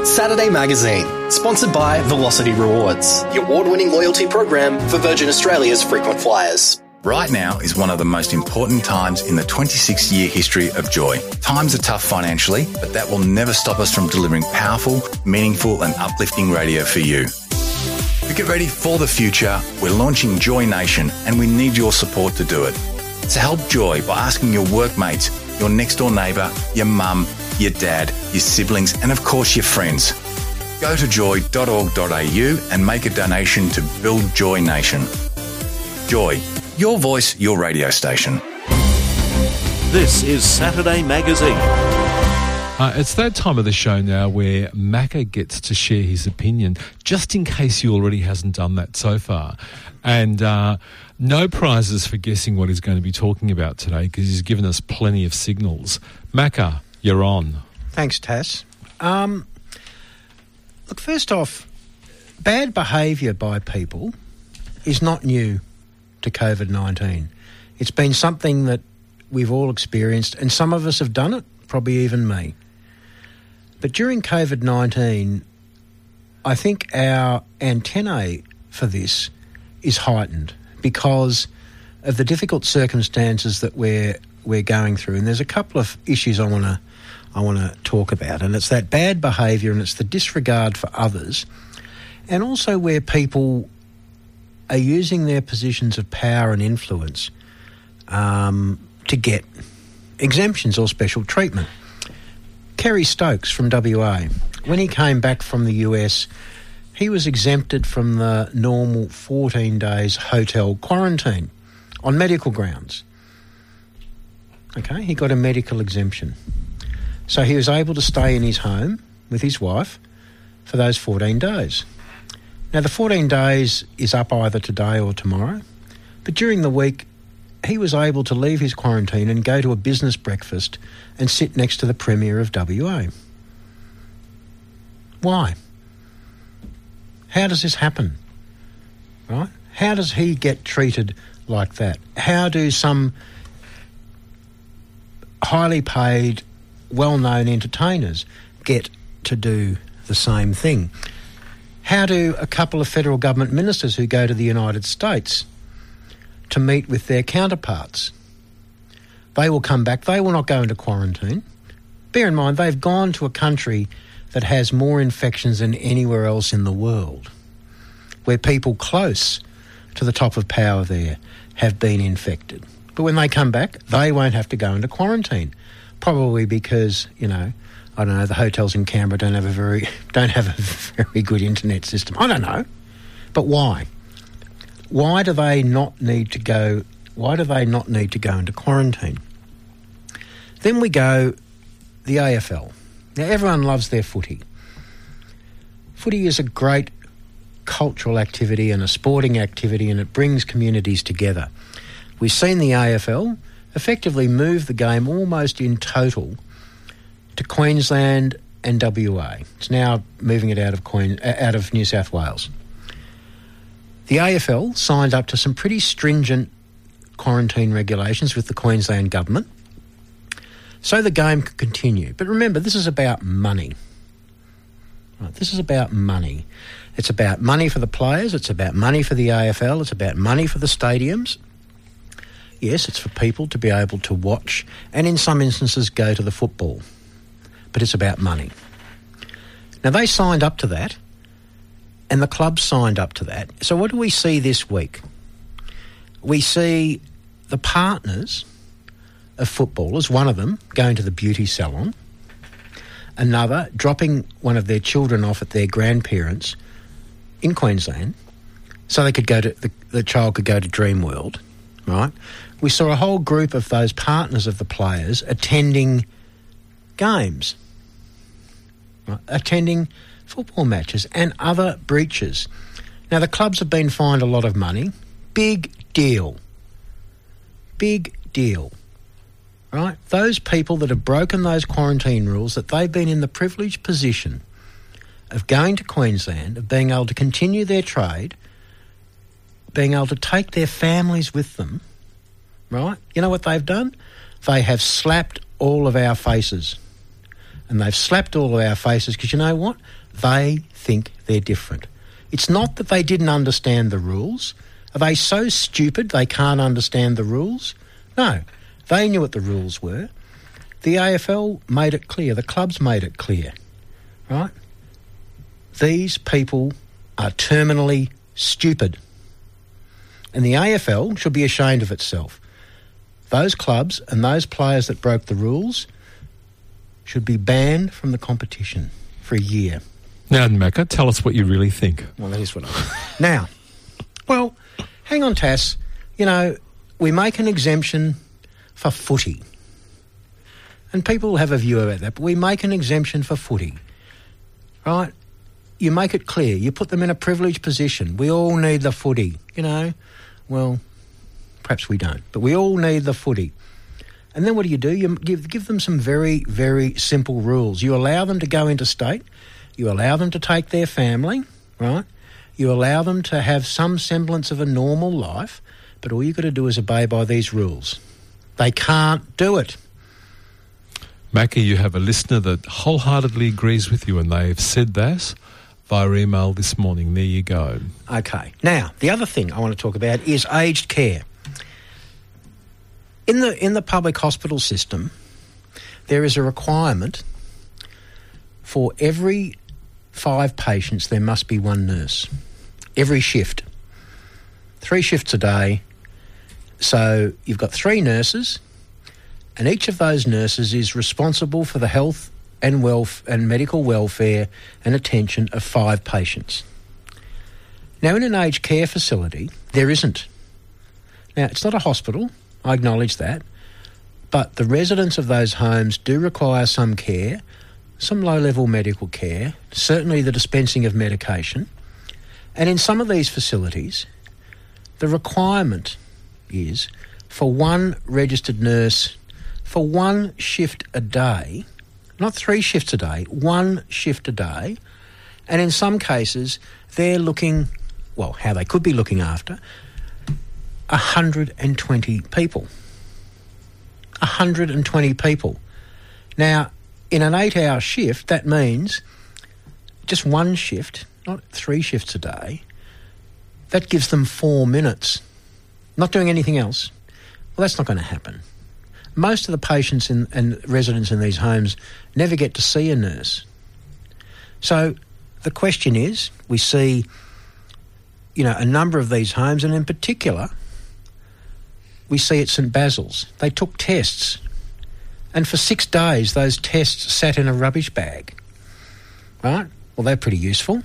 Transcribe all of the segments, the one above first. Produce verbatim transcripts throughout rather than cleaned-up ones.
Saturday Magazine, sponsored by Velocity Rewards, the award-winning loyalty program for Virgin Australia's frequent flyers. Right now is one of the most important times in the twenty-six year history of Joy. Times are tough financially, but that will never stop us from delivering powerful, meaningful and uplifting radio for you. To get ready for the future, we're launching Joy Nation and we need your support to do it. So help Joy by asking your workmates, your next door neighbour, your mum, your dad, your siblings and of course your friends. Go to joy dot org dot a u and make a donation to build Joy Nation. Joy, your voice, your radio station. This is Saturday Magazine. Uh, it's that time of the show now where Macca gets to share his opinion, just in case he already hasn't done that so far. And uh, no prizes for guessing what he's going to be talking about today because he's given us plenty of signals. Macca, you're on. Thanks, Tass. Um, look, first off, bad behaviour by people is not new to COVID nineteen. It's been something that we've all experienced, and some of us have done it, probably even me. But during COVID nineteen, I think our antennae for this is heightened because of the difficult circumstances that we're we're going through. And there's a couple of issues I want to I want to talk about, and it's that bad behaviour and it's the disregard for others, and also where people are using their positions of power and influence um, to get exemptions or special treatment. Kerry Stokes from W A, when he came back from the U S, he was exempted from the normal fourteen days hotel quarantine on medical grounds. Okay, he got a medical exemption. So he was able to stay in his home with his wife for those fourteen days. Now, the fourteen days is up either today or tomorrow, but during the week, he was able to leave his quarantine and go to a business breakfast and sit next to the Premier of W A. Why? How does this happen? Right? How does he get treated like that? How do some highly paid, well-known entertainers get to do the same thing? How do a couple of federal government ministers who go to the United States to meet with their counterparts, they will come back, they will not go into quarantine. Bear in mind, they've gone to a country that has more infections than anywhere else in the world, where people close to the top of power there have been infected. But when they come back, they won't have to go into quarantine, probably because, you know, I don't know, the hotels in Canberra don't have a very don't have a very good internet system. I don't know. But why? Why do they not need to go why do they not need to go into quarantine? Then we go the A F L. Now everyone loves their footy. Footy is a great cultural activity and a sporting activity, and it brings communities together. We've seen the A F L effectively move the game almost in total to Queensland and W A. It's now moving it out of Queen, out of New South Wales. The A F L signed up to some pretty stringent quarantine regulations with the Queensland government so the game could continue. But remember, this is about money. Right, this is about money. It's about money for the players, it's about money for the A F L, it's about money for the stadiums. Yes, it's for people to be able to watch and in some instances go to the football. But it's about money. Now, they signed up to that and the clubs signed up to that. So what do we see this week? We see the partners of footballers, one of them going to the beauty salon, another dropping one of their children off at their grandparents in Queensland so they could go to the, the child could go to Dreamworld, right? We saw a whole group of those partners of the players attending games, right? Attending football matches and other breaches. Now, the clubs have been fined a lot of money. Big deal. Big deal. Right? Those people that have broken those quarantine rules, that they've been in the privileged position of going to Queensland, of being able to continue their trade, being able to take their families with them, right? You know what they've done? They have slapped all of our faces. And they've slapped all of our faces because you know what? They think they're different. It's not that they didn't understand the rules. Are they so stupid they can't understand the rules? No, they knew what the rules were. The A F L made it clear, the clubs made it clear, right? These people are terminally stupid. And the A F L should be ashamed of itself. Those clubs and those players that broke the rules should be banned from the competition for a year. Now, Macca, tell us what you really think. Well, that is what I think. Now, well, hang on, Tass. You know, we make an exemption for footy. And people have a view about that, but we make an exemption for footy, right? You make it clear. You put them in a privileged position. We all need the footy, you know. Well, perhaps we don't, but we all need the footy. And then what do you do? You give, give them some very, very simple rules. You allow them to go interstate. You allow them to take their family, right? You allow them to have some semblance of a normal life, but all you've got to do is obey by these rules. They can't do it. Macca, you have a listener that wholeheartedly agrees with you, and they've said that via email this morning. There you go. Okay. Now, the other thing I want to talk about is aged care. In the in the public hospital system, there is a requirement for every five patients there must be one nurse. Every shift. Three shifts a day. So you've got three nurses, and each of those nurses is responsible for the health and wealth and medical welfare and attention of five patients. Now, in an aged care facility, there isn't. Now, it's not a hospital, I acknowledge that, but the residents of those homes do require some care, some low-level medical care, certainly the dispensing of medication. And in some of these facilities, the requirement is for one registered nurse for one shift a day, not three shifts a day, one shift a day. And in some cases, they're looking, well, how they could be looking after, one hundred twenty people. one hundred twenty people. Now, in an eight-hour shift, that means just one shift, not three shifts a day. That gives them four minutes. Not doing anything else. Well, that's not going to happen. Most of the patients in, and residents in these homes never get to see a nurse. So the question is, we see, you know, a number of these homes, and in particular, we see at St Basil's. They took tests, and for six days those tests sat in a rubbish bag. Right? Well, they're pretty useful.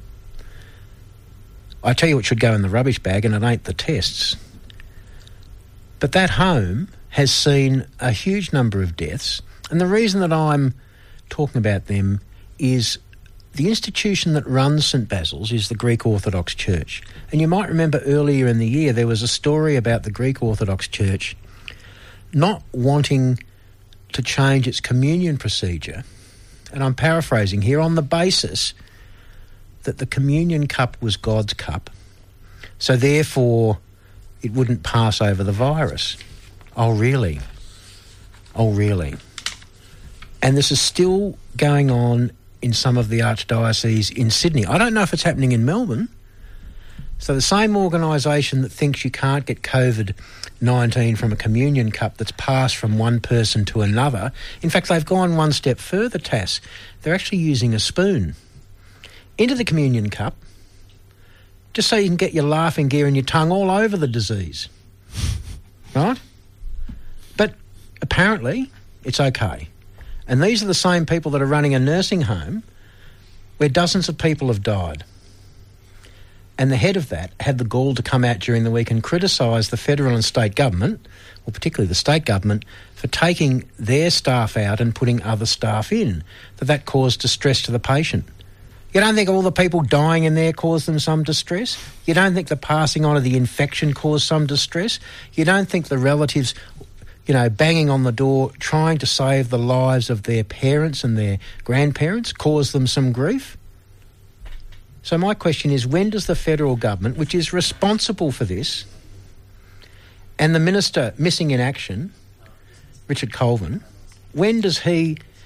I tell you what should go in the rubbish bag, and it ain't the tests. But that home has seen a huge number of deaths, and the reason that I'm talking about them is the institution that runs St Basil's is the Greek Orthodox Church. And you might remember earlier in the year there was a story about the Greek Orthodox Church not wanting to change its communion procedure, and I'm paraphrasing here, on the basis that the communion cup was God's cup, so therefore it wouldn't pass over the virus. Oh, really? Oh, really? And this is still going on in some of the archdioceses in Sydney. I don't know if it's happening in Melbourne. So the same organisation that thinks you can't get COVID nineteen from a communion cup that's passed from one person to another, in fact, they've gone one step further, Tass. They're actually using a spoon into the communion cup just so you can get your laughing gear and your tongue all over the disease. Right? But apparently it's okay. And these are the same people that are running a nursing home where dozens of people have died. And the head of that had the gall to come out during the week and criticise the federal and state government, or particularly the state government, for taking their staff out and putting other staff in, that that caused distress to the patient. You don't think all the people dying in there caused them some distress? You don't think the passing on of the infection caused some distress? You don't think the relatives, you know, banging on the door, trying to save the lives of their parents and their grandparents caused them some grief? So my question is, when does the federal government, which is responsible for this, and the minister missing in action, Richard Colvin, when does he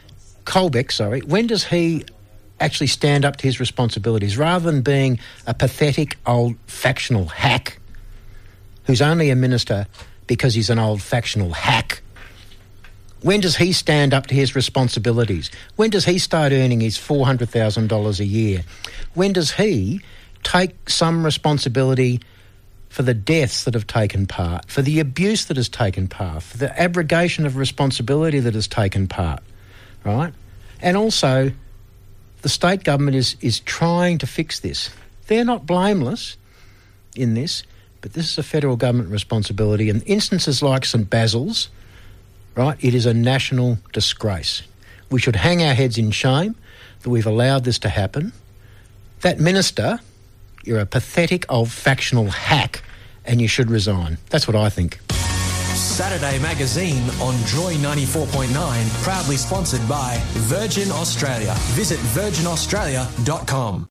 Colbeck, sorry, when does he actually stand up to his responsibilities rather than being a pathetic old factional hack who's only a minister because he's an old factional hack? When does he stand up to his responsibilities? When does he start earning his four hundred thousand dollars a year? When does he take some responsibility for the deaths that have taken part, for the abuse that has taken part, for the abrogation of responsibility that has taken part, right? And also, the state government is, is trying to fix this. They're not blameless in this, but this is a federal government responsibility. And instances like St Basil's, right, it is a national disgrace. We should hang our heads in shame that we've allowed this to happen. That minister, you're a pathetic old factional hack and you should resign. That's what I think. Saturday Magazine on Joy ninety-four point nine, proudly sponsored by Virgin Australia. Visit virgin australia dot com.